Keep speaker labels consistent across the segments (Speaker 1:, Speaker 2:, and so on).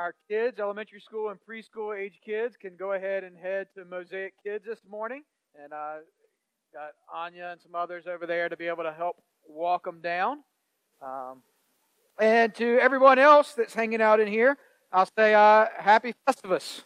Speaker 1: Our kids, elementary school and preschool age kids, can go ahead and head to Mosaic Kids this morning. And got Anya and some others over there to be able to help walk them down. And to everyone else that's hanging out in here, I'll say Happy Festivus.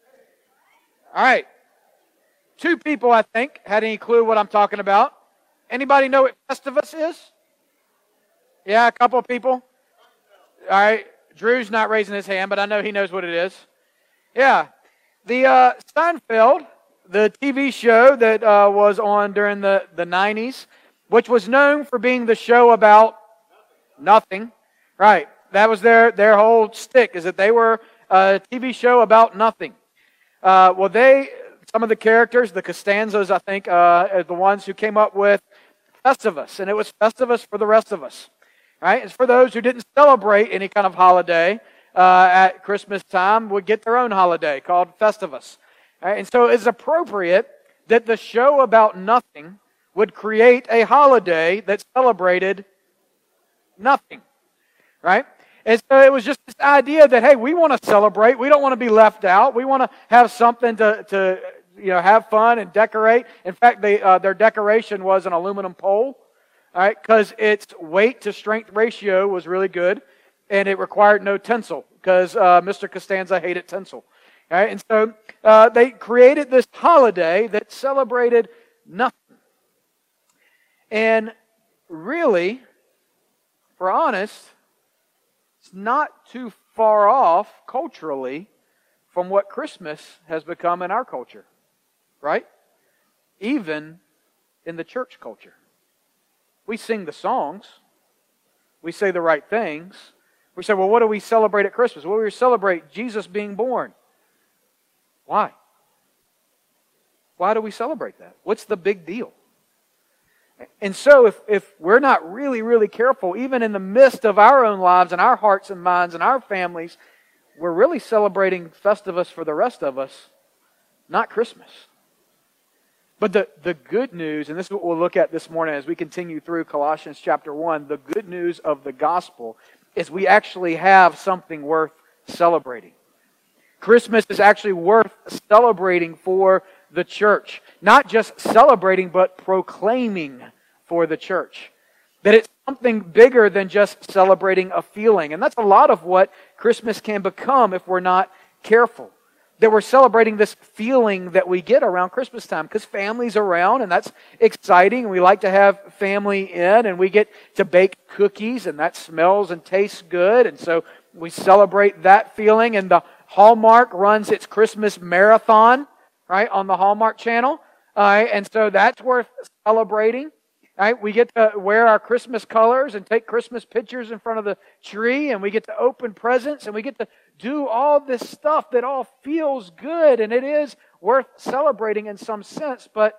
Speaker 1: All right. 2 people, I think, had any clue what I'm talking about. Anybody know what Festivus is? Yeah, a couple of people. All right. Drew's not raising his hand, but I know he knows what it is. Yeah. The Seinfeld, the TV show that was on during the 90s, which was known for being the show about nothing. Right. That was their whole stick, is that they were a TV show about nothing. Some of the characters, the Costanzas, I think, are the ones who came up with Festivus, and it was Festivus for the rest of us. Right? It's for those who didn't celebrate any kind of holiday at Christmas time would get their own holiday called Festivus. Right? And so it's appropriate that the show about nothing would create a holiday that celebrated nothing. Right? And so it was just this idea that, hey, we want to celebrate. We don't want to be left out. We want to have something to have fun and decorate. In fact, their decoration was an aluminum pole. All right, because its weight to strength ratio was really good, and it required no tinsel, because Mr. Costanza hated tinsel. All right, and so they created this holiday that celebrated nothing. And really, if we're honest, it's not too far off culturally from what Christmas has become in our culture, right? Even in the church culture. We sing the songs. We say the right things. We say, well, what do we celebrate at Christmas? Well, we celebrate Jesus being born. Why? Why do we celebrate that? What's the big deal? And so if we're not really, really careful, even in the midst of our own lives and our hearts and minds and our families, we're really celebrating Festivus for the rest of us, not Christmas. But the good news, and this is what we'll look at this morning as we continue through Colossians chapter 1, the good news of the gospel is we actually have something worth celebrating. Christmas is actually worth celebrating for the church. Not just celebrating, but proclaiming for the church. That it's something bigger than just celebrating a feeling. And that's a lot of what Christmas can become if we're not careful. That we're celebrating this feeling that we get around Christmas time because family's around and that's exciting. We like to have family in and we get to bake cookies and that smells and tastes good. And so we celebrate that feeling, and the Hallmark runs its Christmas marathon, right, on the Hallmark channel. And so that's worth celebrating. Right? We get to wear our Christmas colors and take Christmas pictures in front of the tree, and we get to open presents, and we get to do all this stuff that all feels good, and it is worth celebrating in some sense. But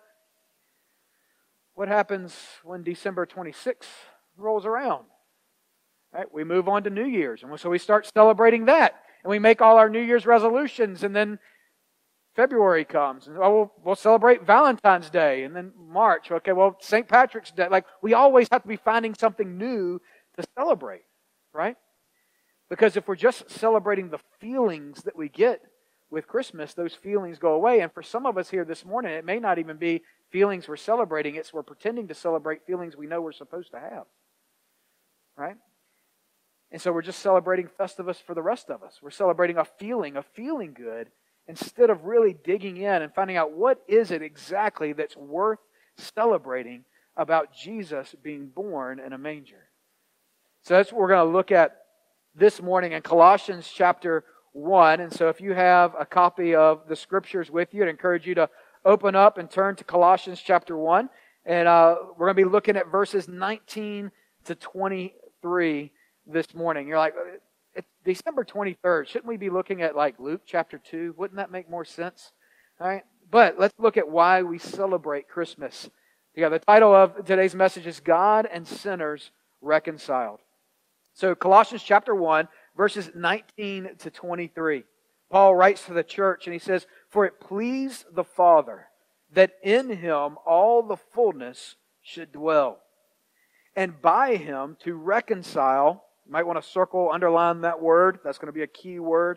Speaker 1: what happens when December 26th rolls around? Right? We move on to New Year's, and so we start celebrating that, and we make all our New Year's resolutions, and then February comes, and we'll celebrate Valentine's Day, and then March. Okay, well, St. Patrick's Day. Like, we always have to be finding something new to celebrate, right? Because if we're just celebrating the feelings that we get with Christmas, those feelings go away. And for some of us here this morning, it may not even be feelings we're celebrating. It's we're pretending to celebrate feelings we know we're supposed to have, right? And so we're just celebrating Festivus for the rest of us. We're celebrating a feeling good, instead of really digging in and finding out what is it exactly that's worth celebrating about Jesus being born in a manger. So that's what we're going to look at this morning in Colossians chapter 1. And so if you have a copy of the Scriptures with you, I'd encourage you to open up and turn to Colossians chapter 1. And we're going to be looking at verses 19 to 23 this morning. You're like, it's December 23rd. Shouldn't we be looking at like Luke chapter 2? Wouldn't that make more sense? All right. But let's look at why we celebrate Christmas. Yeah, the title of today's message is God and Sinners Reconciled. So Colossians chapter 1, verses 19 to 23. Paul writes to the church and he says, "For it pleased the Father that in Him all the fullness should dwell, and by Him to reconcile," you might want to circle, underline that word. That's going to be a key word.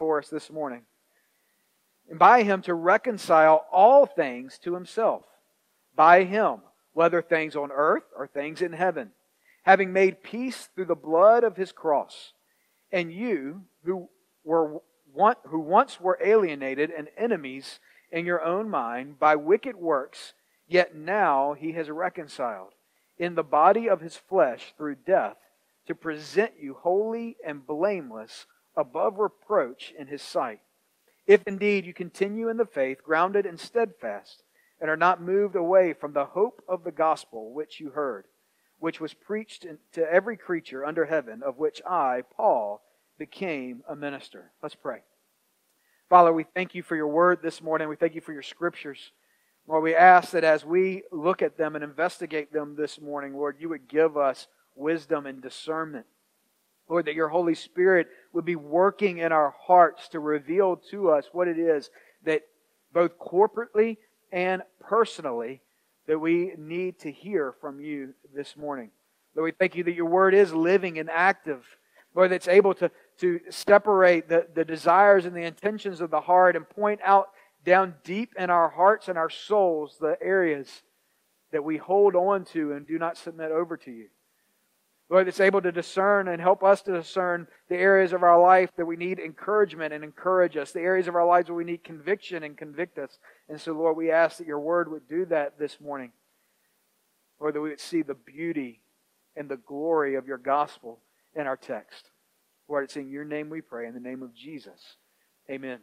Speaker 1: for us this morning. And by Him to reconcile all things to Himself. By Him, whether things on earth or things in heaven, having made peace through the blood of His cross. And you, who once were alienated and enemies in your own mind by wicked works, yet now He has reconciled in the body of His flesh through death, to present you holy and blameless above reproach in His sight. If indeed you continue in the faith, grounded and steadfast, and are not moved away from the hope of the gospel which you heard, which was preached to every creature under heaven, of which I, Paul, became a minister. Let's pray. Father, we thank You for Your word this morning. We thank You for Your scriptures. Lord, we ask that as we look at them and investigate them this morning, Lord, You would give us wisdom and discernment. Lord, that Your Holy Spirit would be working in our hearts to reveal to us what it is that both corporately and personally that we need to hear from You this morning. Lord, we thank You that Your word is living and active. Lord, that's able to separate the desires and the intentions of the heart and point out down deep in our hearts and our souls the areas that we hold on to and do not submit over to You. Lord, that's able to discern and help us to discern the areas of our life that we need encouragement and encourage us, the areas of our lives where we need conviction and convict us. And so, Lord, we ask that Your word would do that this morning. Lord, that we would see the beauty and the glory of Your gospel in our text. Lord, it's in Your name we pray, in the name of Jesus. Amen.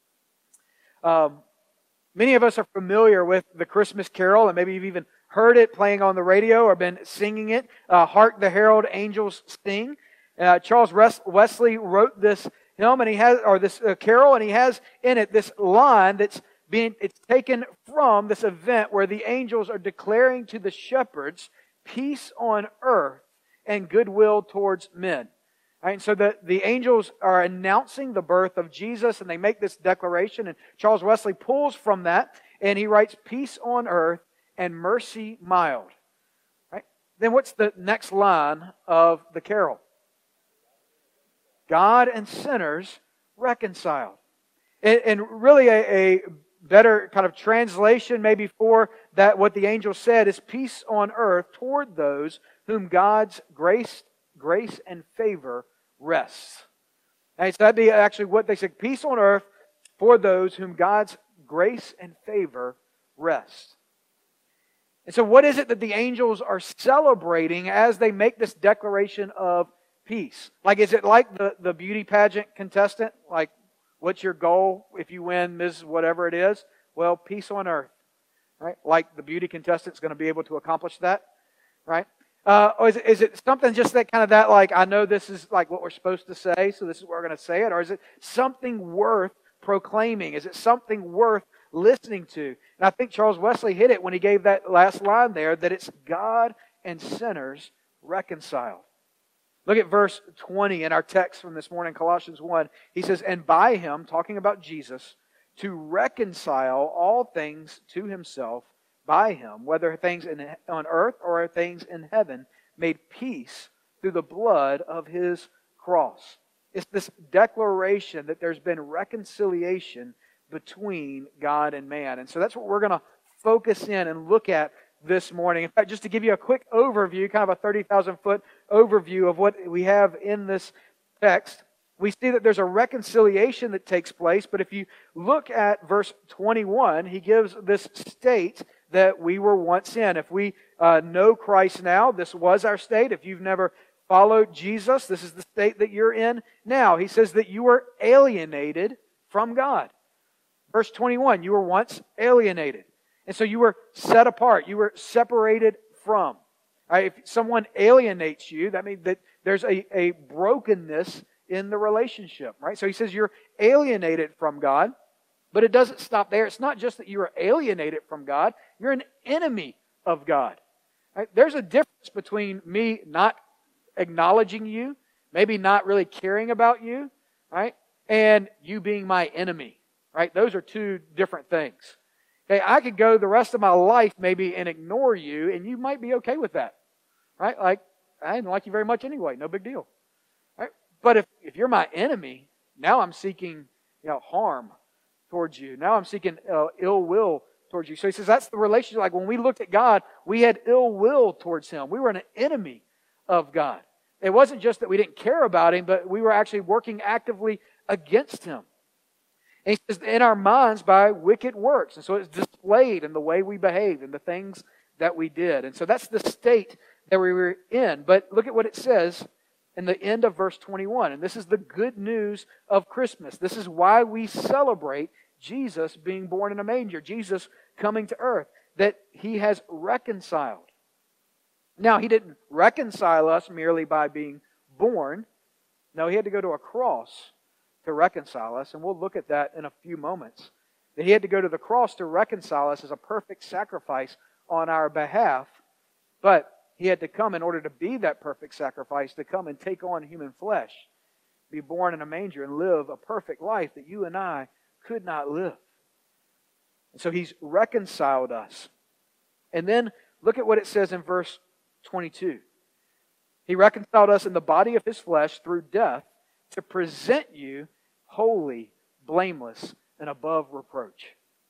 Speaker 1: Many of us are familiar with the Christmas Carol, and maybe you've even heard it playing on the radio or been singing it. Hark the Herald Angels Sing. Charles Wesley wrote this hymn, and he has, or this carol, and he has in it this line it's taken from this event where the angels are declaring to the shepherds peace on earth and goodwill towards men. Right, and so the angels are announcing the birth of Jesus, and they make this declaration, and Charles Wesley pulls from that, and he writes, peace on earth and mercy mild. Right? Then what's the next line of the carol? God and sinners reconciled. And really a better kind of translation maybe for that, what the angel said, is peace on earth toward those whom God's grace and favor rests. And so that'd be actually what they said, peace on earth for those whom God's grace and favor rests. And so what is it that the angels are celebrating as they make this declaration of peace? Like, is it like the beauty pageant contestant? Like, what's your goal if you win Ms. whatever it is? Well, peace on earth. Right? Like the beauty contestant's going to be able to accomplish that. Right? Or is it something just that kind of that, like, I know this is like what we're supposed to say, so this is what we're going to say it? Or is it something worth proclaiming? Is it something worth listening to? And I think Charles Wesley hit it when he gave that last line there, that it's God and sinners reconciled. Look at verse 20 in our text from this morning, Colossians 1. He says, and by Him, talking about Jesus, to reconcile all things to Himself, by Him, whether things on earth or things in heaven, made peace through the blood of His cross. It's this declaration that there's been reconciliation between God and man. And so that's what we're going to focus in and look at this morning. In fact, just to give you a quick overview, kind of a 30,000-foot overview of what we have in this text, we see that there's a reconciliation that takes place. But if you look at verse 21, he gives this state that we were once in. If we know Christ now, this was our state. If you've never followed Jesus, this is the state that you're in now. He says that you were alienated from God. Verse 21, you were once alienated. And so you were set apart. You were separated from. Right? If someone alienates you, that means that there's a brokenness in the relationship. Right? So he says you're alienated from God. But it doesn't stop there. It's not just that you are alienated from God. You're an enemy of God. Right? There's a difference between me not acknowledging you, maybe not really caring about you, right, and you being my enemy. Right? Those are two different things. Okay, I could go the rest of my life maybe and ignore you, and you might be okay with that. Right? Like, I didn't like you very much anyway. No big deal. Right? But if you're my enemy, Now I'm seeking harm towards you. Now I'm seeking ill will towards you. So he says that's the relationship. Like when we looked at God, we had ill will towards Him. We were an enemy of God. It wasn't just that we didn't care about Him, but we were actually working actively against Him. And he says in our minds by wicked works. And so it's displayed in the way we behaved and the things that we did. And so that's the state that we were in. But look at what it says in the end of verse 21. And this is the good news of Christmas. This is why we celebrate Jesus being born in a manger, Jesus coming to earth, that He has reconciled. Now, He didn't reconcile us merely by being born. No, He had to go to a cross to reconcile us, and we'll look at that in a few moments. That He had to go to the cross to reconcile us as a perfect sacrifice on our behalf, but He had to come in order to be that perfect sacrifice, to come and take on human flesh, be born in a manger and live a perfect life that you and I could not live. And so He's reconciled us. And then look at what it says in verse 22. He reconciled us in the body of His flesh through death to present you holy, blameless, and above reproach.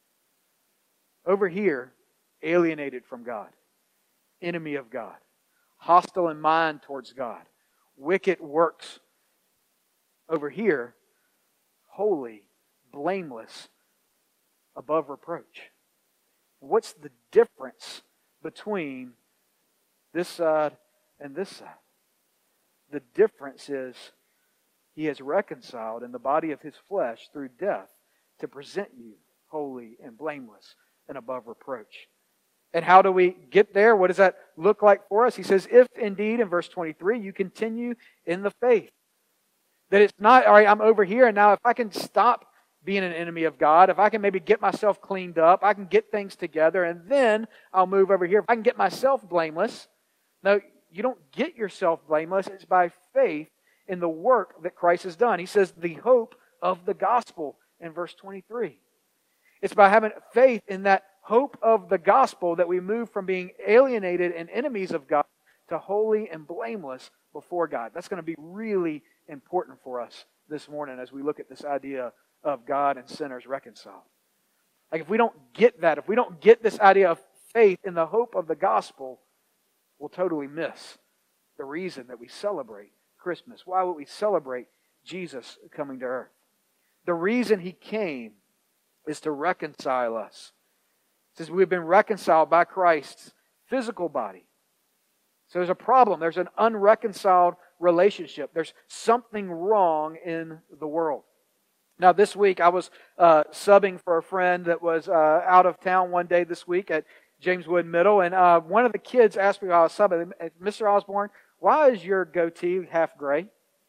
Speaker 1: Over here, alienated from God, enemy of God, hostile in mind towards God, wicked works. Over here, holy, blameless, above reproach. What's the difference between this side and this side? The difference is He has reconciled in the body of His flesh through death to present you holy and blameless and above reproach. And how do we get there? What does that look like for us? He says, if indeed, in verse 23, you continue in the faith. That it's not, all right, I'm over here, and now if I can stop being an enemy of God, if I can maybe get myself cleaned up, I can get things together, and then I'll move over here. If I can get myself blameless. No, you don't get yourself blameless. It's by faith in the work that Christ has done. He says the hope of the gospel in verse 23. It's by having faith in that hope of the gospel that we move from being alienated and enemies of God to holy and blameless before God. That's going to be really important for us this morning as we look at this idea of God and sinners reconciled. Like if we don't get that, if we don't get this idea of faith in the hope of the gospel, we'll totally miss the reason that we celebrate Christmas. Why would we celebrate Jesus coming to earth? The reason He came is to reconcile us. It says we've been reconciled by Christ's physical body. So there's a problem. There's an unreconciled relationship. There's something wrong in the world. Now this week I was subbing for a friend that was out of town one day this week at James Wood Middle, and one of the kids asked me while I was subbing, Mr. Osborne, why is your goatee half gray?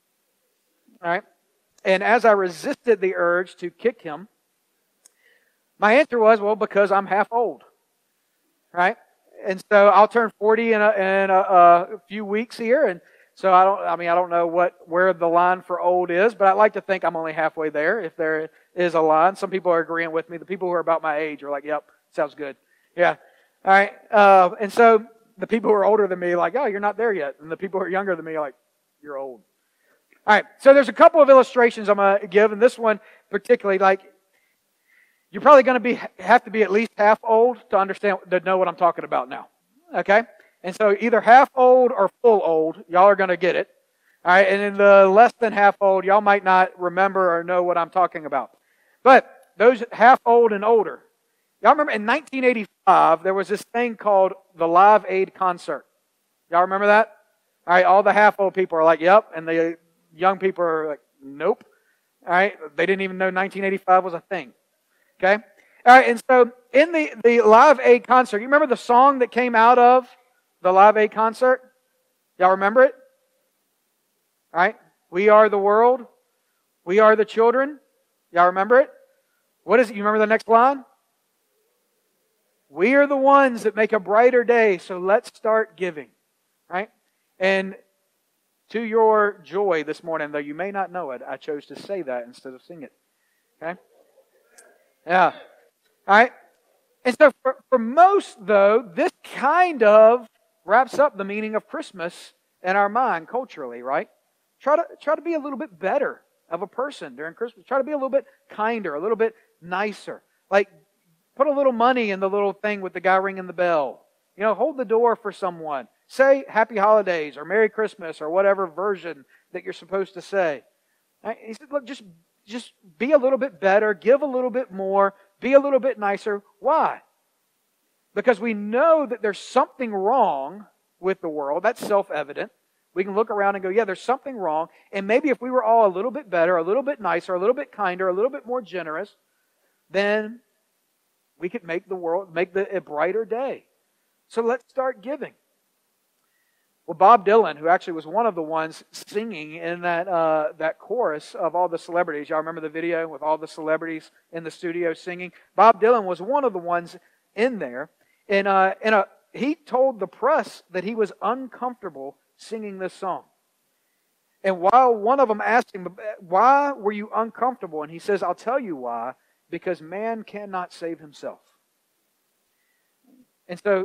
Speaker 1: All right. And as I resisted the urge to kick him, my answer was, well, because I'm half old. Right? And so I'll turn 40 in a few weeks here, and so I don't know where the line for old is, but I'd like to think I'm only halfway there, if there is a line. Some people are agreeing with me. The people who are about my age are like, yep, sounds good. Yeah. All right. And so the people who are older than me are like, oh, you're not there yet. And the people who are younger than me are like, you're old. All right. So there's a couple of illustrations I'm going to give, and this one particularly, like, you're probably going to have to be at least half old to know what I'm talking about now. Okay? And so either half old or full old, y'all are going to get it. All right? And in the less than half old, y'all might not remember or know what I'm talking about. But those half old and older, y'all remember in 1985, there was this thing called the Live Aid concert. Y'all remember that? All right, all the half old people are like, yep, and the young people are like, nope. All right, they didn't even know 1985 was a thing. Okay? All right, and so in the Live Aid concert, you remember the song that came out of the Live Aid concert? Y'all remember it? All right? We are the world. We are the children. Y'all remember it? What is it? You remember the next line? We are the ones that make a brighter day, so let's start giving. Right? And to your joy this morning, though you may not know it, I chose to say that instead of sing it. Okay? Yeah. All right? And so for most, though, this kind of wraps up the meaning of Christmas in our mind culturally, right? Try to be a little bit better of a person during Christmas. Try to be a little bit kinder, a little bit nicer. Like, put a little money in the little thing with the guy ringing the bell. Hold the door for someone. Say Happy Holidays or Merry Christmas or whatever version that you're supposed to say. He said, look, just be a little bit better, give a little bit more, be a little bit nicer. Why? Because we know that there's something wrong with the world. That's self-evident. We can look around and go, yeah, there's something wrong. And maybe if we were all a little bit better, a little bit nicer, a little bit kinder, a little bit more generous, then we could make a brighter day. So let's start giving. Well, Bob Dylan, who actually was one of the ones singing in that chorus of all the celebrities. Y'all remember the video with all the celebrities in the studio singing? Bob Dylan was one of the ones in there. And he told the press that he was uncomfortable singing this song. And while one of them asked him, why were you uncomfortable? And he says, I'll tell you why. Because man cannot save himself. And so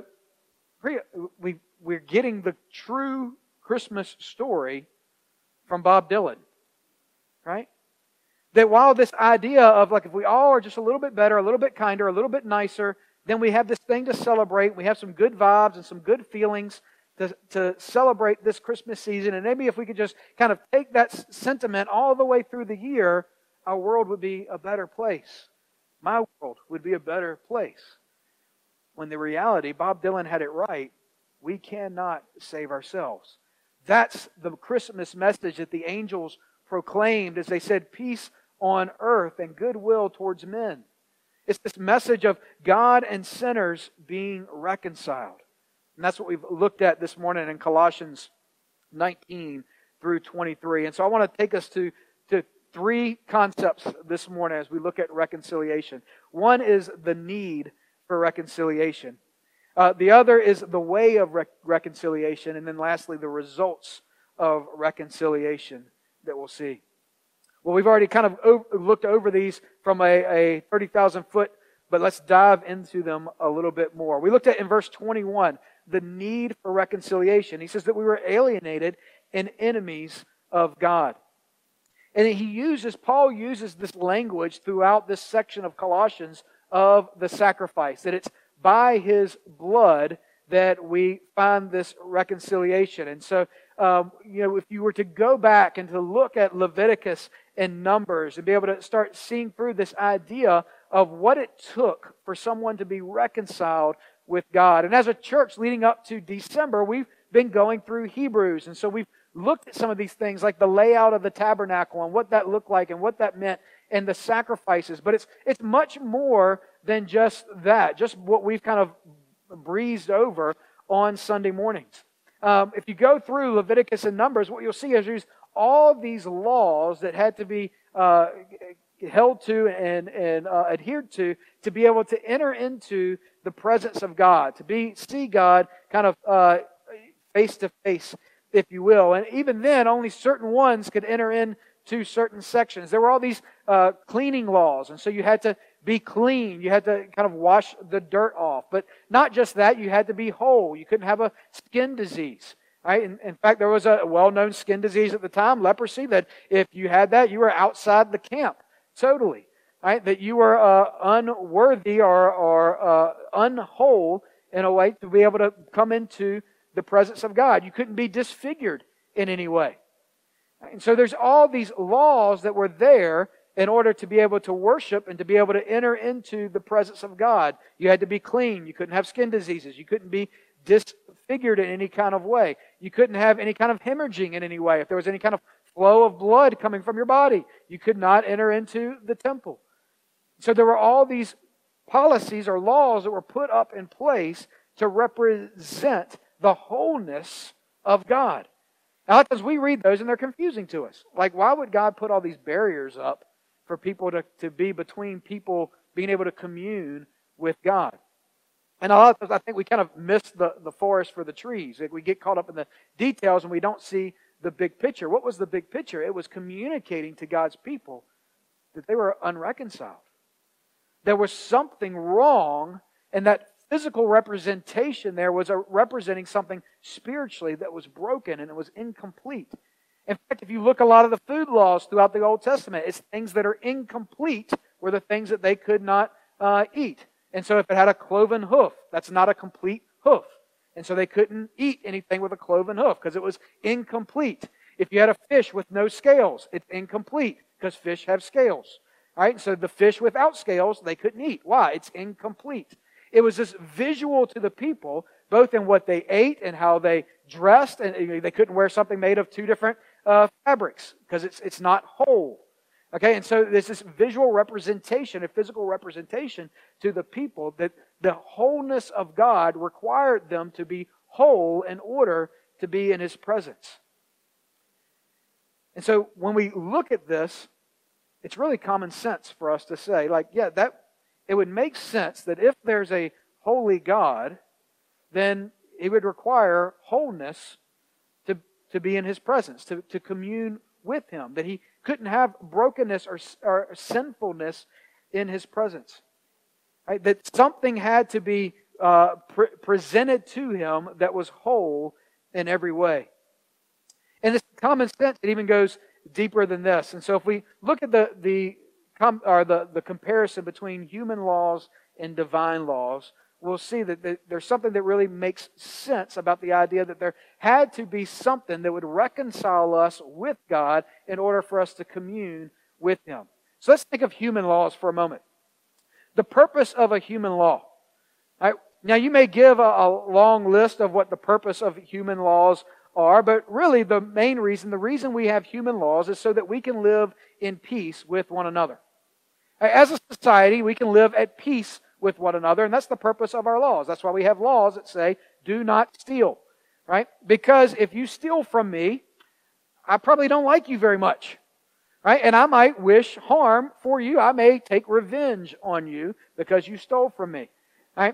Speaker 1: we're getting the true Christmas story from Bob Dylan. Right? That while this idea of like if we all are just a little bit better, a little bit kinder, a little bit nicer, then we have this thing to celebrate. We have some good vibes and some good feelings to celebrate this Christmas season. And maybe if we could just kind of take that sentiment all the way through the year, our world would be a better place. My world would be a better place. When the reality, Bob Dylan had it right, we cannot save ourselves. That's the Christmas message that the angels proclaimed as they said, peace on earth and goodwill towards men. It's this message of God and sinners being reconciled. And that's what we've looked at this morning in Colossians 19 through 23. And so I want to take us to three concepts this morning as we look at reconciliation. One is the need for reconciliation. The other is the way of reconciliation. And then lastly, the results of reconciliation that we'll see. Well, we've already kind of looked over these from a 30,000 foot, but let's dive into them a little bit more. We looked at in verse 21, the need for reconciliation. He says that we were alienated and enemies of God. And Paul uses this language throughout this section of Colossians of the sacrifice, that it's by His blood that we find this reconciliation. And so, if you were to go back and to look at Leviticus and Numbers and be able to start seeing through this idea of what it took for someone to be reconciled with God. And as a church leading up to December, we've been going through Hebrews. And so we've looked at some of these things like the layout of the tabernacle and what that looked like and what that meant and the sacrifices. But it's much more than just that, just what we've kind of breezed over on Sunday mornings. If you go through Leviticus and Numbers, what you'll see is there's all these laws that had to be held to and adhered to be able to enter into the presence of God, to see God kind of face to face, if you will. And even then, only certain ones could enter into certain sections. There were all these cleaning laws, and so you had to be clean. You had to kind of wash the dirt off. But not just that, you had to be whole. You couldn't have a skin disease. Right? In fact, there was a well-known skin disease at the time, leprosy, that if you had that, you were outside the camp, totally. Right? That you were unworthy or unwhole in a way to be able to come into the presence of God. You couldn't be disfigured in any way. And so there's all these laws that were there in order to be able to worship and to be able to enter into the presence of God. You had to be clean. You couldn't have skin diseases. You couldn't be disfigured in any kind of way. You couldn't have any kind of hemorrhaging in any way. If there was any kind of flow of blood coming from your body, you could not enter into the temple. So there were all these policies or laws that were put up in place to represent the wholeness of God. Now, as we read those, and they're confusing to us. Like, why would God put all these barriers up for people to be between people being able to commune with God? And a lot of times I think we kind of miss the forest for the trees. We get caught up in the details and we don't see the big picture. What was the big picture? It was communicating to God's people that they were unreconciled. There was something wrong, and that physical representation there was representing something spiritually that was broken and it was incomplete. In fact, if you look a lot of the food laws throughout the Old Testament, it's things that are incomplete were the things that they could not eat. And so if it had a cloven hoof, that's not a complete hoof. And so they couldn't eat anything with a cloven hoof because it was incomplete. If you had a fish with no scales, it's incomplete because fish have scales. Right? So the fish without scales, they couldn't eat. Why? It's incomplete. It was this visual to the people, both in what they ate and how they dressed. And they couldn't wear something made of two different fabrics because it's not whole. Okay, and so there's this visual representation, a physical representation to the people that the wholeness of God required them to be whole in order to be in His presence. And so when we look at this, it's really common sense for us to say, like, yeah, that it would make sense that if there's a holy God, then He would require wholeness to be in His presence, to commune with Him, that He couldn't have brokenness or sinfulness in His presence. Right? That something had to be presented to Him that was whole in every way. And this common sense, it even goes deeper than this. And so if we look at the comparison between human laws and divine laws, we'll see that there's something that really makes sense about the idea that there had to be something that would reconcile us with God in order for us to commune with Him. So let's think of human laws for a moment. The purpose of a human law. Right? Now you may give a long list of what the purpose of human laws are, but really the reason we have human laws is so that we can live in peace with one another. As a society, we can live at peace with one another, and that's the purpose of our laws. That's why we have laws that say, do not steal, right? Because if you steal from me, I probably don't like you very much, right? And I might wish harm for you. I may take revenge on you because you stole from me, right?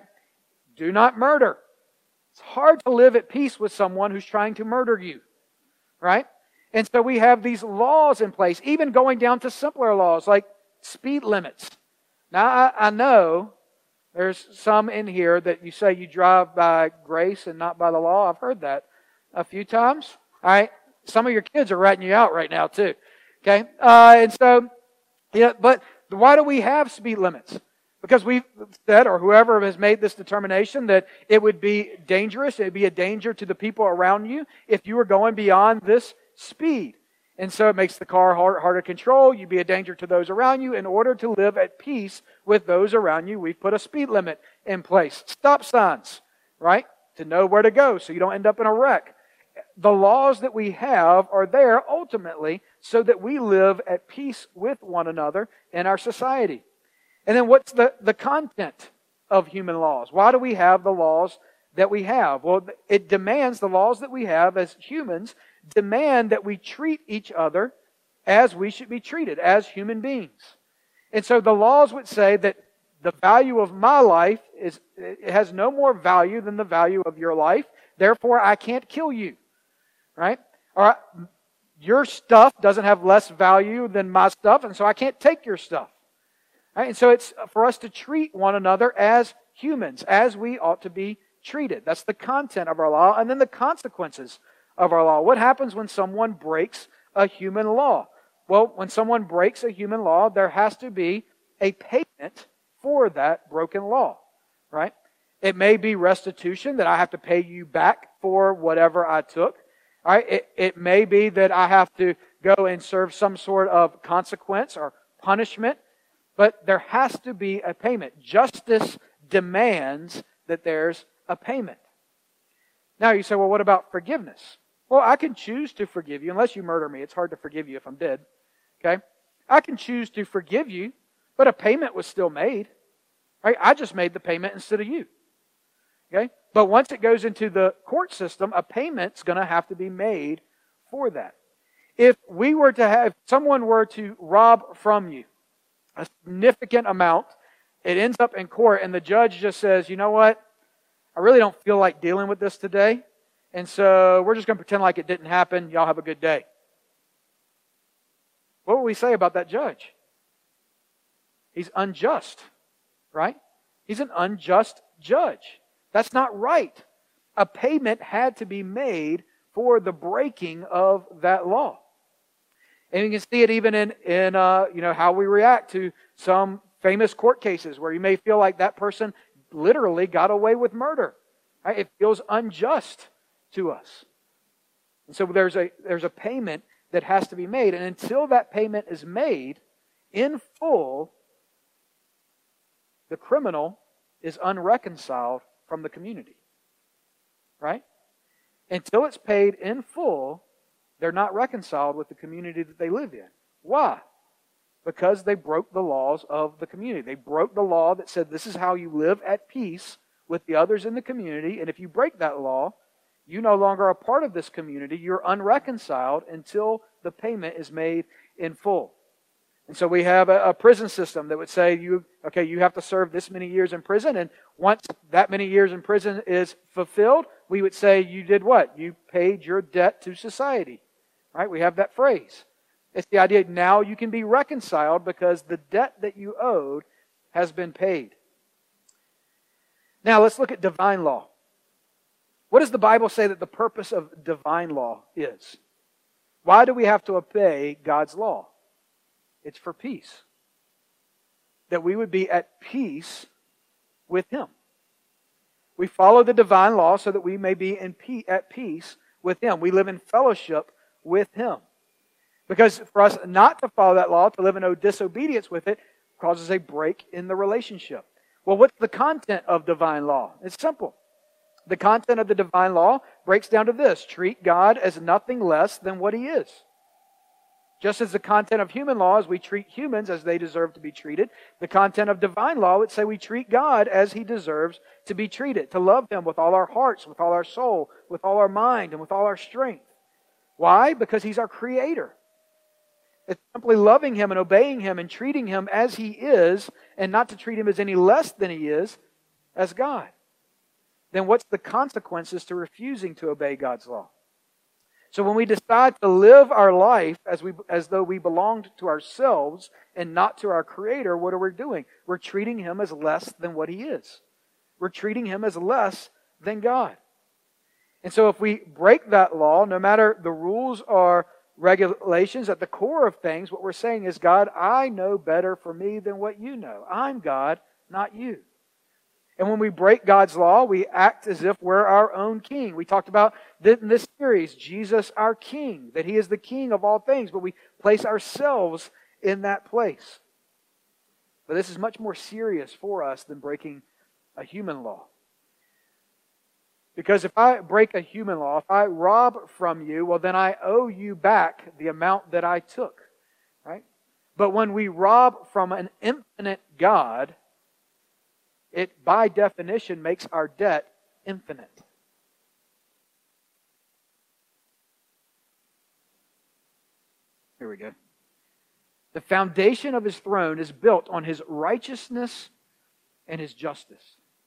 Speaker 1: Do not murder. It's hard to live at peace with someone who's trying to murder you, right? And so we have these laws in place, even going down to simpler laws like speed limits. Now, I know there's some in here that you say you drive by grace and not by the law. I've heard that a few times. All right, some of your kids are ratting you out right now too. Okay, and so, yeah, but why do we have speed limits? Because we've said, or whoever has made this determination, that it would be dangerous, it would be a danger to the people around you if you were going beyond this speed. And so it makes the car harder to control. You'd be a danger to those around you. In order to live at peace with those around you, we've put a speed limit in place. Stop signs, right? To know where to go so you don't end up in a wreck. The laws that we have are there ultimately so that we live at peace with one another in our society. And then what's the content of human laws? Why do we have the laws that we have? Well, it demands, the laws that we have as humans demand that we treat each other as we should be treated, as human beings. And so the laws would say that the value of my life it has no more value than the value of your life. Therefore, I can't kill you. Right? Or your stuff doesn't have less value than my stuff, and so I can't take your stuff. Right? And so it's for us to treat one another as humans, as we ought to be treated. That's the content of our law. And then the consequences of our law. What happens when someone breaks a human law? Well, when someone breaks a human law, there has to be a payment for that broken law. Right? It may be restitution, that I have to pay you back for whatever I took. All right? It may be that I have to go and serve some sort of consequence or punishment. But there has to be a payment. Justice demands that there's a payment. Now you say, well, what about forgiveness? Well, I can choose to forgive you. Unless you murder me, it's hard to forgive you if I'm dead. Okay? I can choose to forgive you, but a payment was still made. Right? I just made the payment instead of you. Okay? But once it goes into the court system, a payment's going to have to be made for that. If someone were to rob from you a significant amount, it ends up in court and the judge just says, you know what? I really don't feel like dealing with this today. And so we're just going to pretend like it didn't happen. Y'all have a good day. What would we say about that judge? He's unjust, right? He's an unjust judge. That's not right. A payment had to be made for the breaking of that law. And you can see it even in how we react to some famous court cases where you may feel like that person literally got away with murder. Right? It feels unjust to us. And so there's a payment that has to be made. And until that payment is made in full, the criminal is unreconciled from the community. Right? Until it's paid in full, they're not reconciled with the community that they live in. Why? Because they broke the laws of the community. They broke the law that said this is how you live at peace with the others in the community. And if you break that law, you no longer are a part of this community. You're unreconciled until the payment is made in full. And so we have a prison system that would say, you have to serve this many years in prison. And once that many years in prison is fulfilled, we would say you did what? You paid your debt to society. Right? We have that phrase. It's the idea now you can be reconciled because the debt that you owed has been paid. Now let's look at divine law. What does the Bible say that the purpose of divine law is? Why do we have to obey God's law? It's for peace. That we would be at peace with Him. We follow the divine law so that we may be at peace with Him. We live in fellowship with Him. Because for us not to follow that law, to live in disobedience with it, causes a break in the relationship. Well, what's the content of divine law? It's simple. The content of the divine law breaks down to this: treat God as nothing less than what He is. Just as the content of human law is we treat humans as they deserve to be treated, the content of divine law would say we treat God as He deserves to be treated, to love Him with all our hearts, with all our soul, with all our mind, and with all our strength. Why? Because He's our Creator. It's simply loving Him and obeying Him and treating Him as He is, and not to treat Him as any less than He is, as God. Then what's the consequences to refusing to obey God's law? So when we decide to live our life as though we belonged to ourselves and not to our Creator, what are we doing? We're treating Him as less than what He is. We're treating Him as less than God. And so if we break that law, no matter the rules or regulations, at the core of things, what we're saying is, God, I know better for me than what you know. I'm God, not you. And when we break God's law, we act as if we're our own king. We talked about in this series, Jesus our King, that He is the King of all things, but we place ourselves in that place. But this is much more serious for us than breaking a human law. Because if I break a human law, if I rob from you, well, then I owe you back the amount that I took. Right? But when we rob from an infinite God, it by definition makes our debt infinite. Here we go. The foundation of His throne is built on His righteousness and His justice.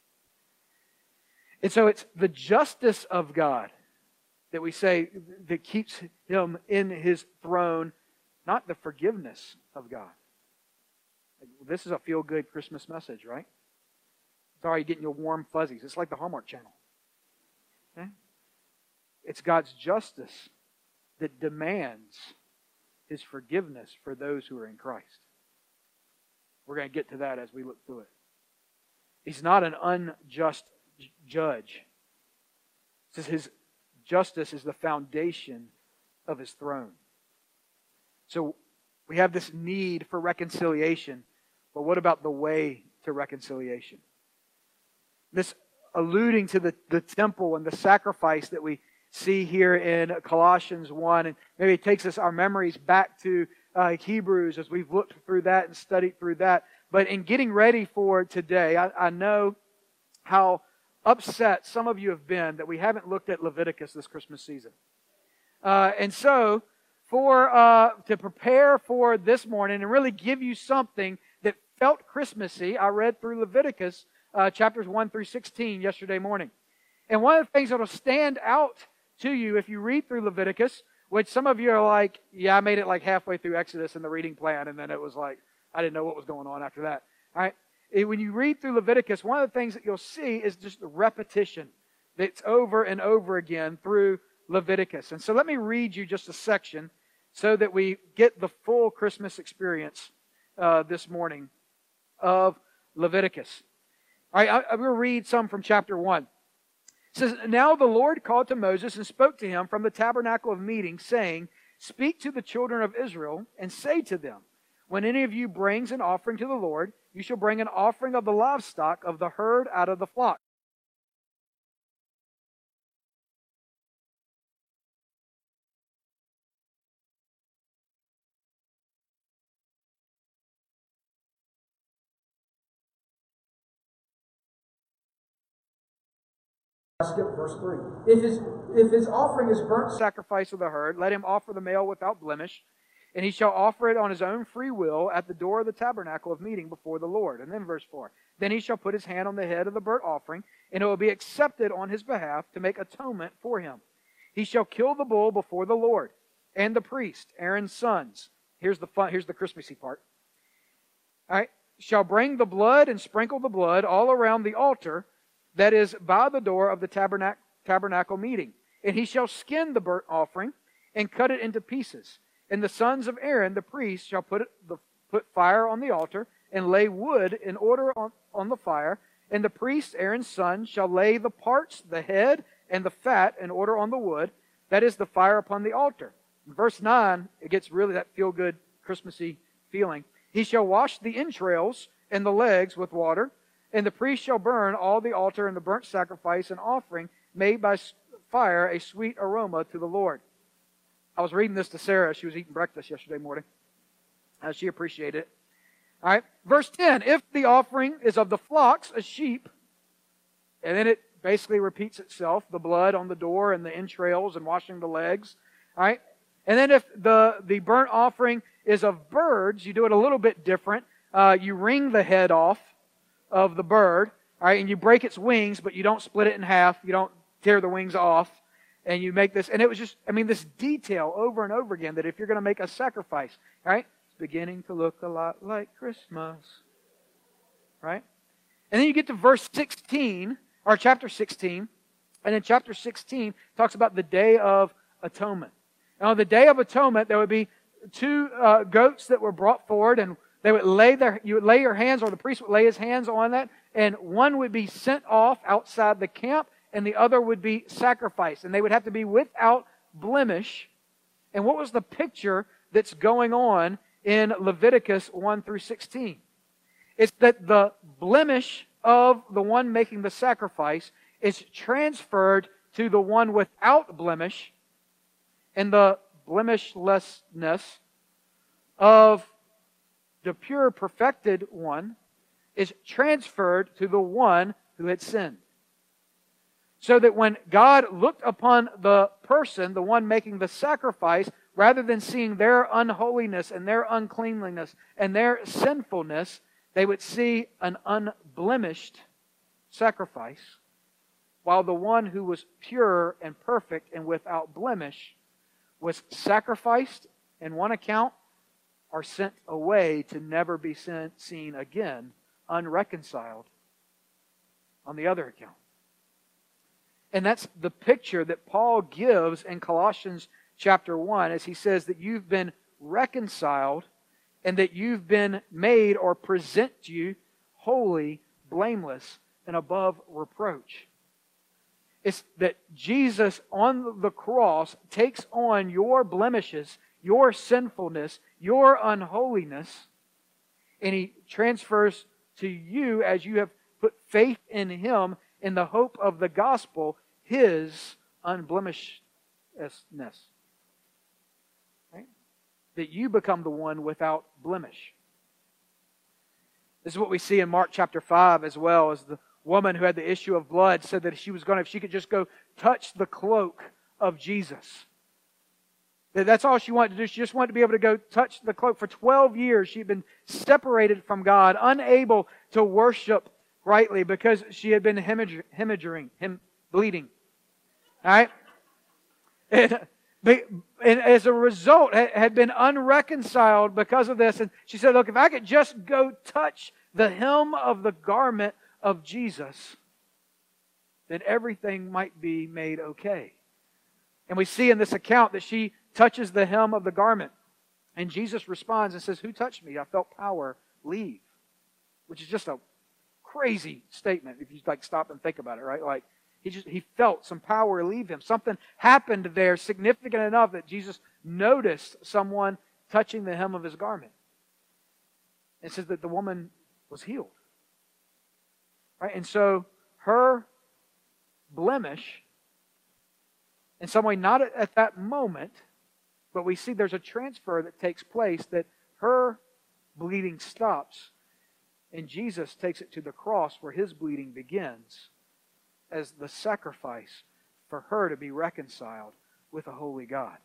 Speaker 1: And so it's the justice of God that we say that keeps Him in His throne, not the forgiveness of God. This is a feel-good Christmas message, right? It's already getting your warm fuzzies. It's like the Hallmark Channel. Okay? It's God's justice that demands His forgiveness for those who are in Christ. We're going to get to that as we look through it. He's not an unjust judge. It says His justice is the foundation of His throne. So we have this need for reconciliation, but what about the way to reconciliation? This alluding to the temple and the sacrifice that we see here in Colossians 1, and maybe it takes us our memories back to Hebrews as we've looked through that and studied through that. But in getting ready for today, I know how upset some of you have been that we haven't looked at Leviticus this Christmas season. And so, to prepare for this morning and really give you something that felt Christmassy, I read through Leviticus chapters 1 through 16 yesterday morning. And one of the things that will stand out to you if you read through Leviticus, which some of you are like, yeah, I made it like halfway through Exodus in the reading plan, and then it was like, I didn't know what was going on after that. All right? When you read through Leviticus, one of the things that you'll see is just the repetition that's over and over again through Leviticus. And so let me read you just a section so that we get the full Christmas experience this morning of Leviticus. All right, I'm going to read some from chapter 1. It says, "Now the Lord called to Moses and spoke to him from the tabernacle of meeting, saying, Speak to the children of Israel and say to them, When any of you brings an offering to the Lord, you shall bring an offering of the livestock of the herd out of the flock. Skip verse 3. If his offering is burnt sacrifice of the herd, let him offer the male without blemish, and he shall offer it on his own free will at the door of the tabernacle of meeting before the Lord." And then verse 4. "Then he shall put his hand on the head of the burnt offering, and it will be accepted on his behalf to make atonement for him. He shall kill the bull before the Lord, and the priest, Aaron's sons." Here's the Christmassy part. All right. "Shall bring the blood and sprinkle the blood all around the altar that is by the door of the tabernacle meeting. And he shall skin the burnt offering and cut it into pieces. And the sons of Aaron, the priest, shall put fire on the altar and lay wood in order on the fire. And the priest, Aaron's son, shall lay the parts, the head, and the fat in order on the wood. That is the fire upon the altar." In verse 9, it gets really that feel-good Christmassy feeling. "He shall wash the entrails and the legs with water. And the priest shall burn all the altar and the burnt sacrifice and offering made by fire, a sweet aroma to the Lord." I was reading this to Sarah. She was eating breakfast yesterday morning. She appreciated it. All right. Verse 10, "If the offering is of the flocks, a sheep," and then it basically repeats itself, the blood on the door and the entrails and washing the legs. All right. And then if the burnt offering is of birds, you do it a little bit different. You wring the head off of the bird, all right, and you break its wings, but you don't split it in half. You don't tear the wings off, and you make this. And it was just, this detail over and over again that if you're going to make a sacrifice, all right, it's beginning to look a lot like Christmas, right? And then you get to verse 16, or chapter 16, and in chapter 16 talks about the Day of Atonement. Now, on the Day of Atonement, there would be two goats that were brought forward, and you would lay your hands, or the priest would lay his hands on that, and one would be sent off outside the camp, and the other would be sacrificed. And they would have to be without blemish. And what was the picture that's going on in Leviticus 1 through 16? It's that the blemish of the one making the sacrifice is transferred to the one without blemish, and the blemishlessness of the pure, perfected one is transferred to the one who had sinned. So that when God looked upon the person, the one making the sacrifice, rather than seeing their unholiness and their uncleanliness and their sinfulness, they would see an unblemished sacrifice, while the one who was pure and perfect and without blemish was sacrificed in one account, are sent away to never be seen again, unreconciled on the other account. And that's the picture that Paul gives in Colossians chapter 1 as he says that you've been reconciled and that you've been made or present you holy, blameless, and above reproach. It's that Jesus on the cross takes on your blemishes, your sinfulness, your unholiness, and He transfers to you, as you have put faith in Him in the hope of the gospel, His unblemishedness. Right? That you become the one without blemish. This is what we see in Mark chapter 5 as well, as the woman who had the issue of blood said that if she could just go touch the cloak of Jesus. That's all she wanted to do. She just wanted to be able to go touch the cloak. For 12 years, she'd been separated from God, unable to worship rightly because she had been bleeding. All right? And as a result, had been unreconciled because of this. And she said, look, if I could just go touch the hem of the garment of Jesus, then everything might be made okay. And we see in this account that she touches the hem of the garment. And Jesus responds and says, "Who touched me? I felt power leave." Which is just a crazy statement if you stop and think about it, right? Like he felt some power leave him. Something happened there significant enough that Jesus noticed someone touching the hem of his garment. It says that the woman was healed. Right? And so her blemish, in some way, not at that moment, but we see there's a transfer that takes place, that her bleeding stops, and Jesus takes it to the cross where his bleeding begins as the sacrifice for her to be reconciled with a holy God.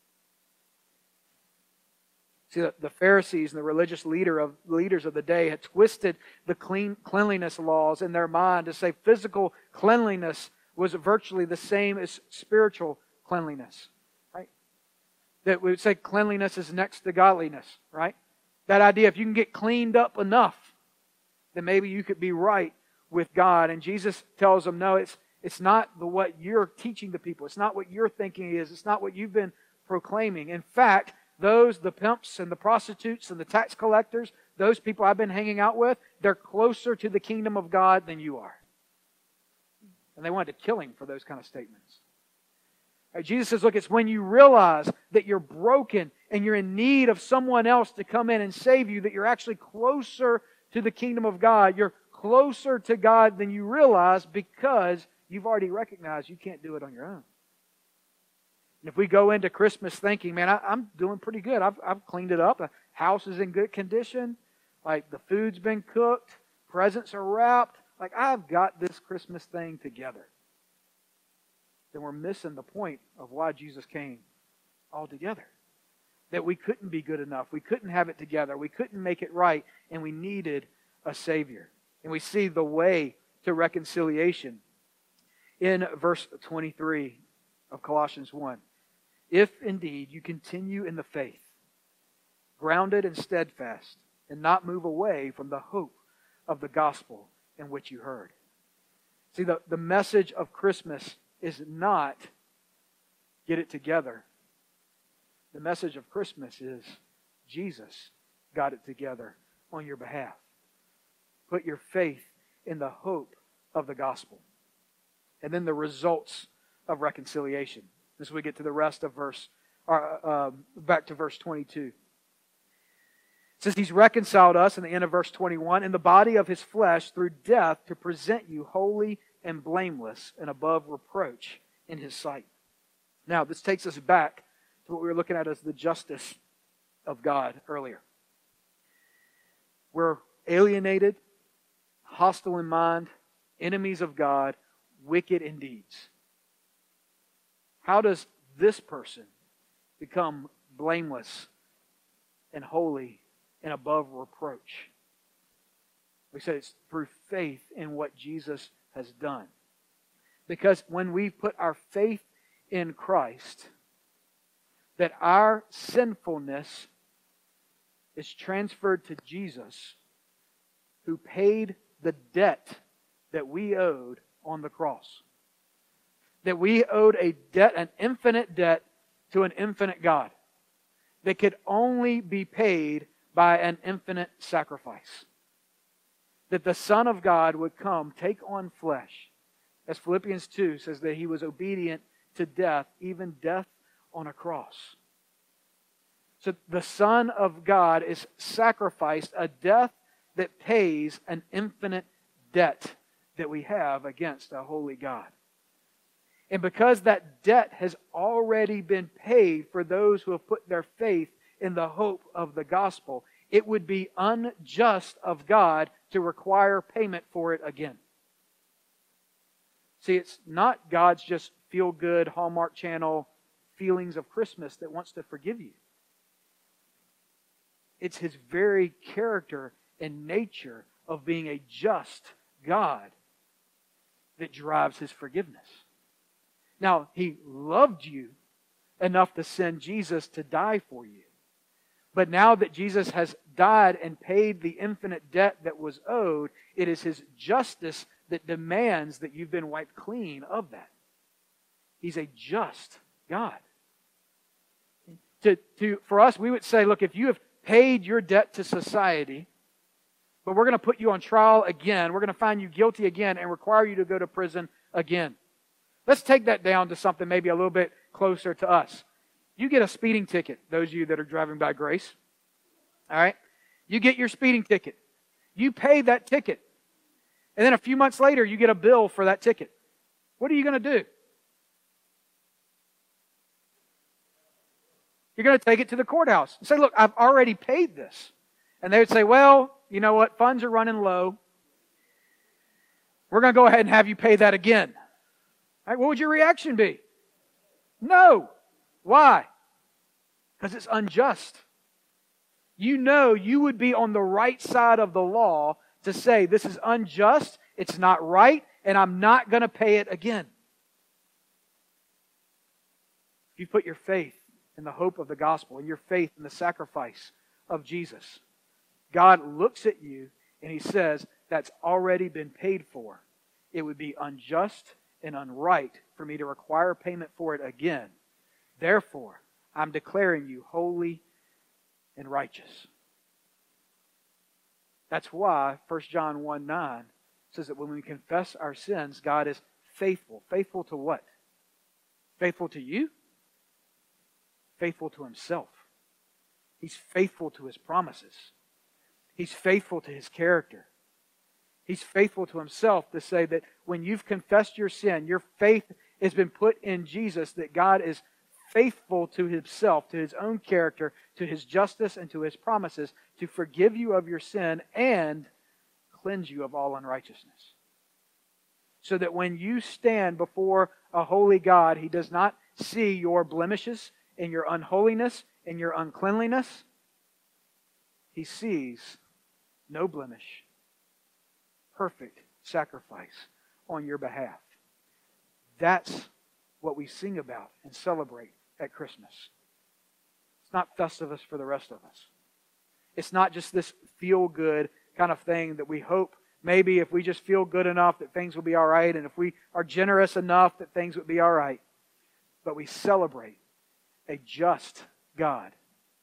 Speaker 1: See, the Pharisees and the religious leaders of the day had twisted the cleanliness laws in their mind to say physical cleanliness was virtually the same as spiritual cleanliness. Right? That we would say cleanliness is next to godliness. Right? That idea, if you can get cleaned up enough, then maybe you could be right with God. And Jesus tells them, no, it's not what you're teaching the people. It's not what you're thinking it is. It's not what you've been proclaiming. In fact, the pimps and the prostitutes and the tax collectors, those people I've been hanging out with, they're closer to the kingdom of God than you are. And they wanted to kill him for those kind of statements. Right, Jesus says, look, it's when you realize that you're broken and you're in need of someone else to come in and save you that you're actually closer to the kingdom of God. You're closer to God than you realize because you've already recognized you can't do it on your own. And if we go into Christmas thinking, man, I'm doing pretty good. I've cleaned it up. The house is in good condition. Like the food's been cooked. Presents are wrapped. Like I've got this Christmas thing together. Then we're missing the point of why Jesus came altogether. That we couldn't be good enough. We couldn't have it together. We couldn't make it right. And we needed a Savior. And we see the way to reconciliation in verse 23 of Colossians 1. If indeed you continue in the faith, grounded and steadfast, and not move away from the hope of the gospel in which you heard. See, the message of Christmas is not get it together. The message of Christmas is Jesus got it together on your behalf. Put your faith in the hope of the gospel. And then the results of reconciliation. As we get to the rest of back to verse 22. It says he's reconciled us in the end of verse 21 in the body of his flesh through death to present you holy and blameless and above reproach in his sight. Now, this takes us back to what we were looking at as the justice of God earlier. We're alienated, hostile in mind, enemies of God, wicked in deeds. How does this person become blameless and holy and above reproach? We said it's through faith in what Jesus has done. Because when we put our faith in Christ, that our sinfulness is transferred to Jesus, who paid the debt that we owed on the cross. That we owed a debt, an infinite debt, to an infinite God that could only be paid by an infinite sacrifice. That the Son of God would come, take on flesh. As Philippians 2 says that He was obedient to death, even death on a cross. So the Son of God is sacrificed, a death that pays an infinite debt that we have against a holy God. And because that debt has already been paid for those who have put their faith in the hope of the gospel, it would be unjust of God to require payment for it again. See, it's not God's just feel-good Hallmark Channel feelings of Christmas that wants to forgive you. It's His very character and nature of being a just God that drives His forgiveness. Now, He loved you enough to send Jesus to die for you. But now that Jesus has died and paid the infinite debt that was owed, it is His justice that demands that you've been wiped clean of that. He's a just God. For us, we would say, look, if you have paid your debt to society, but we're going to put you on trial again, we're going to find you guilty again and require you to go to prison again. Let's take that down to something maybe a little bit closer to us. You get a speeding ticket, those of you that are driving by grace. All right? You get your speeding ticket. You pay that ticket. And then a few months later, you get a bill for that ticket. What are you going to do? You're going to take it to the courthouse and say, look, I've already paid this. And they would say, well, you know what? Funds are running low. We're going to go ahead and have you pay that again. All right, what would your reaction be? No. Why? Because it's unjust. You know you would be on the right side of the law to say this is unjust, it's not right, and I'm not going to pay it again. If you put your faith in the hope of the gospel and your faith in the sacrifice of Jesus, God looks at you and He says, that's already been paid for. It would be unjust and unright for me to require payment for it again. Therefore, I'm declaring you holy and righteous. That's why 1 John 1:9 says that when we confess our sins, God is faithful. Faithful to what? Faithful to you? Faithful to Himself. He's faithful to His promises. He's faithful to His character. He's faithful to Himself to say that when you've confessed your sin, your faith has been put in Jesus, that God is faithful to Himself, to His own character, to His justice, and to His promises to forgive you of your sin and cleanse you of all unrighteousness. So that when you stand before a holy God, He does not see your blemishes and your unholiness and your uncleanliness. He sees no blemish, perfect sacrifice on your behalf. That's what we sing about and celebrate at Christmas. It's not Festivus for the rest of us. It's not just this feel-good kind of thing that we hope maybe if we just feel good enough that things will be all right, and if we are generous enough that things would be all right. But we celebrate a just God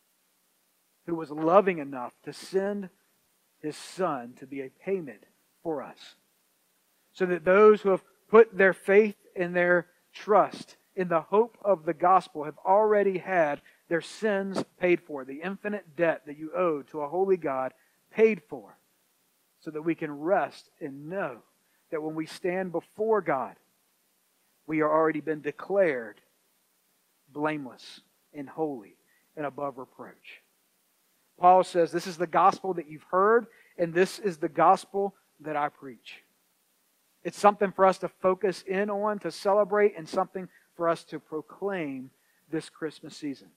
Speaker 1: who was loving enough to send His Son to be a payment for us. So that those who have put their faith and their trust in the hope of the gospel have already had their sins paid for. The infinite debt that you owe to a holy God paid for. So that we can rest and know that when we stand before God, we are already been declared blameless and holy and above reproach. Paul says, this is the gospel that you've heard, and this is the gospel that I preach. It's something for us to focus in on, to celebrate, and something for us to proclaim this Christmas season.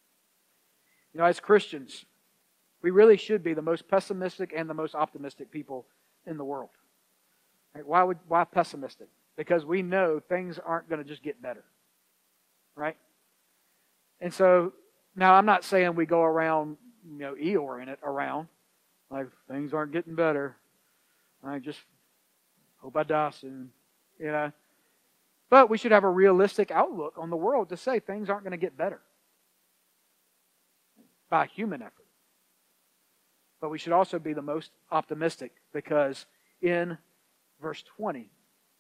Speaker 1: You know, as Christians, we really should be the most pessimistic and the most optimistic people in the world. Right? Why pessimistic? Because we know things aren't going to just get better. Right? And so, now I'm not saying we go around, Eeyore in it around, like things aren't getting better. I just hope I die soon. But we should have a realistic outlook on the world to say things aren't going to get better by human effort. But we should also be the most optimistic, because in verse 20 it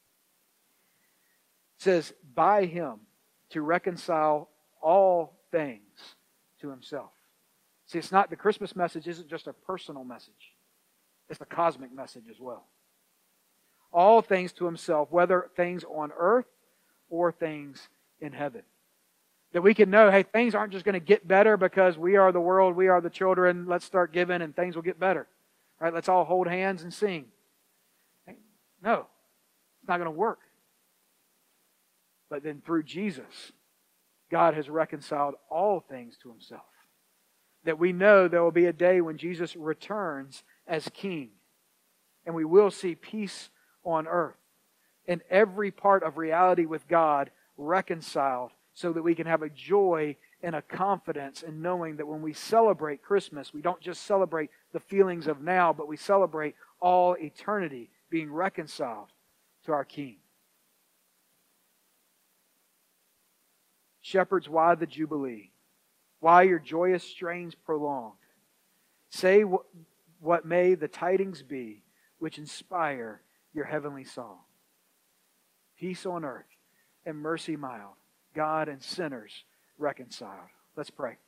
Speaker 1: says, by Him to reconcile all things to Himself. See, it's not, the Christmas message isn't just a personal message. It's a cosmic message as well. All things to Himself, whether things on earth or things in heaven. That we can know, hey, things aren't just going to get better because we are the world, we are the children, let's start giving and things will get better. Right? Let's all hold hands and sing. No, it's not going to work. But then through Jesus, God has reconciled all things to Himself. That we know there will be a day when Jesus returns as King. And we will see peace on earth. And every part of reality with God reconciled, so that we can have a joy and a confidence in knowing that when we celebrate Christmas, we don't just celebrate the feelings of now, but we celebrate all eternity being reconciled to our King. Shepherds, why the Jubilee? Why your joyous strains prolonged? Say what may the tidings be which inspire your heavenly song. Peace on earth and mercy mild, God and sinners reconciled. Let's pray.